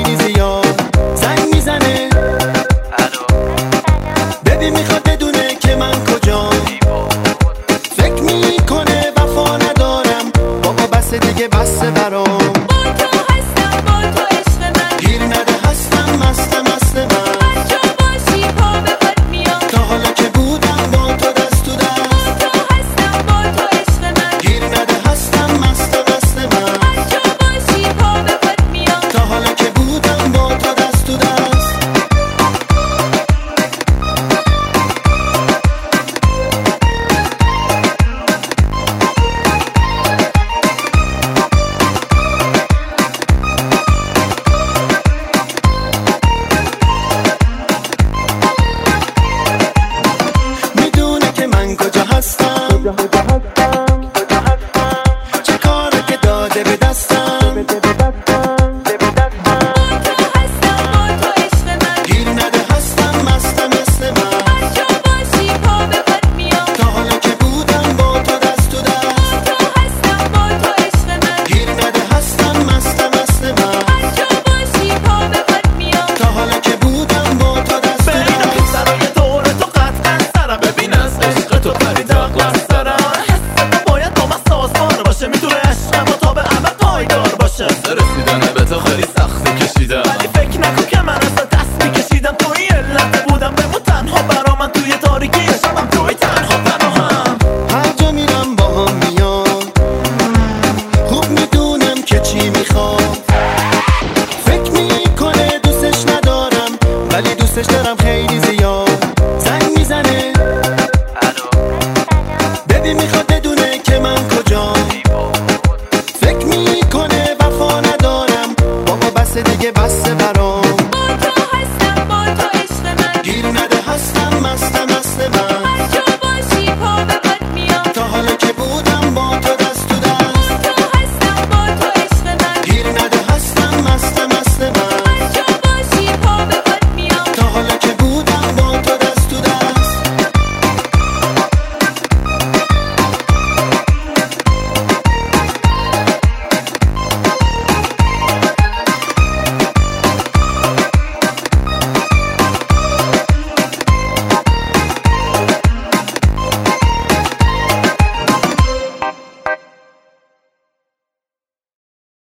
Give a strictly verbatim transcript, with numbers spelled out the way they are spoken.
خیلی زیاد زنگ میزنه. ببین میخواد بدونه که من کجام، فکر میکنه وفا ندارم. بابا بس دیگه بس برام، گیر نده هستم مست مست من. تا حالا که بودم با تو دست تو دست، گیر نده هستم مست مست من. تا حالا که بودم با تو دست تو دست. میدونه که من کجا هستم، چه کاره که داده به دستم. گیر نده هستم مست مست من. تا حالا که بودم با تو دست تو دست، گیر نده هستم مست مست من. تا حالا که بودم با تو دست تو دست. سرای دور تو قطعا سرم، ببین از عشق تو پرید اقلس دارم. حس باید با من سازمان باشه، میتونه عشقم و تا به عمل پایدار باشه. رسیدن به تو خیلی سختی کشیدم، ولی فکر نکن که من از دست میکشیدم. توی علت بودم بمون تنها برا من، توی تاریکی شبم توی تنها پناهم. هر جا میرم با هم میاد، خوب میدونم که چی میخواد. فکر میکنه دوستش ندارم، ولی دوستش دارم خیلی زیاد. زنگ میزنه، ببین میخواد بدونه که من کجام، فکر میکنه وفا ندارم. بابا بس دیگه بس برام.